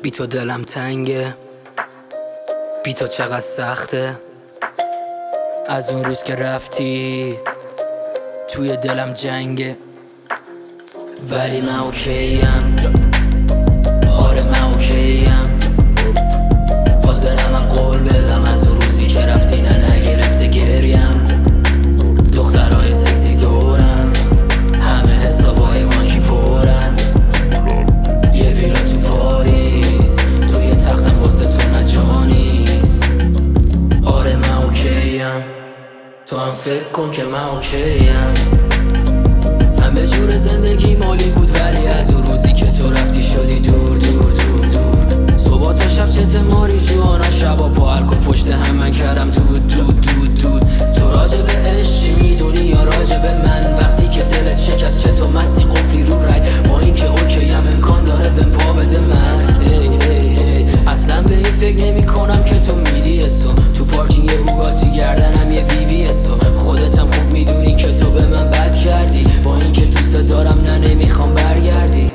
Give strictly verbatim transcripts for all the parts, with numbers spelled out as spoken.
بی تو دلم تنگه، بی تو چقدر سخته. از اون روز که رفتی توی دلم جنگه، ولی من اوکیم. آره من اوکیم، حاضرم من قول بدم از اون روزی که رفتی نه نگرفته گریم. دخترهای سکسی دورم، همه حسابای بانکی پرن. یه ویلا تو پاریس، توی تختم واسه تو نه جا نیست. آره من اوکیم، تو هم فکر کن که من اوکیم. همه جور زندگی مالی بود، ولی از اون روزی که تو رفتی شدی دور دور دور دور. صبح تا شب چت ماری جوانا، شبا پا الکل پشت هم من کردم دود دود دود دود. تو راجع به عشق چی میدونی یا راجع به من؟ وقتی که دلت شکست چه تو مستی قفلی رو رگ، با این که اوکیم امکان داره بهم پا بده من. هی هی هی اصلا به این فکر نمی کنم که تو میدی اسو تو پارکینگ یه بوگاتی گردنم یه وی وی اسو. خودت هم خوب میدونی که تو به من بد کردی، با این که دوست دارم نه نمیخوام برگردی.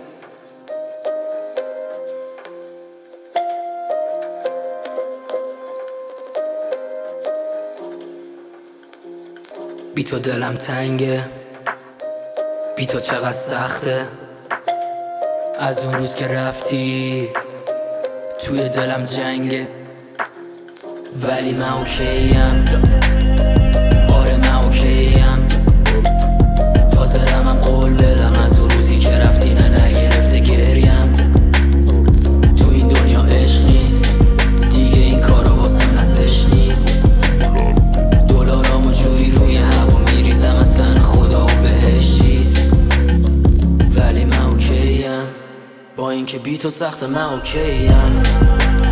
بی تو دلم تنگه، بی تو چقدر سخته. از اون روز که رفتی توی دلم جنگه، ولی من اوکیم. آره من اوکیم، حاضرم من قول بدم از اون روزی که رفتی نه نگرفته گریم. تو این دنیا عشق نیست دیگه، این کارا واسم نزش نیست. دلارامو جوری روی هوا میریزم، اصلا خدا و بهش چیست. ولی من اوکیم، با این که بی تو سخته من اوکیم.